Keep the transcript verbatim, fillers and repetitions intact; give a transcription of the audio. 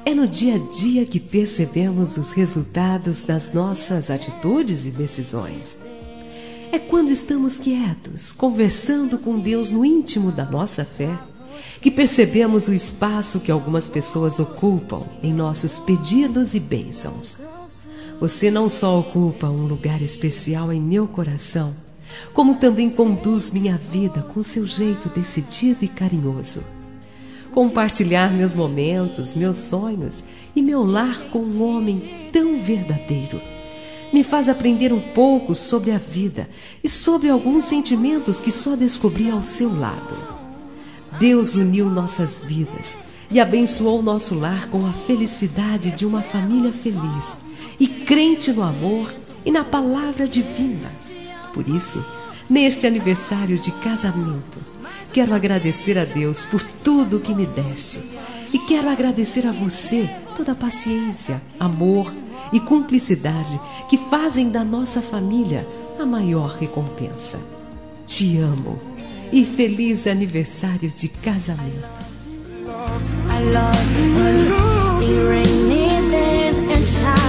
É no dia a dia que percebemos os resultados das nossas atitudes e decisões. É quando estamos quietos, conversando com Deus no íntimo da nossa fé, que percebemos o espaço que algumas pessoas ocupam em nossos pedidos e bênçãos. Você não só ocupa um lugar especial em meu coração, como também conduz minha vida com seu jeito decidido e carinhoso. Compartilhar meus momentos, meus sonhos e meu lar com um homem tão verdadeiro me faz aprender um pouco sobre a vida e sobre alguns sentimentos que só descobri ao seu lado. Deus uniu nossas vidas e abençoou nosso lar com a felicidade de uma família feliz e crente no amor e na palavra divina. Por isso, neste aniversário de casamento, quero agradecer a Deus por tudo que me deste e quero agradecer a você toda a paciência, amor e cumplicidade que fazem da nossa família a maior recompensa. Te amo e feliz aniversário de casamento. I love you. Rainy days and shine.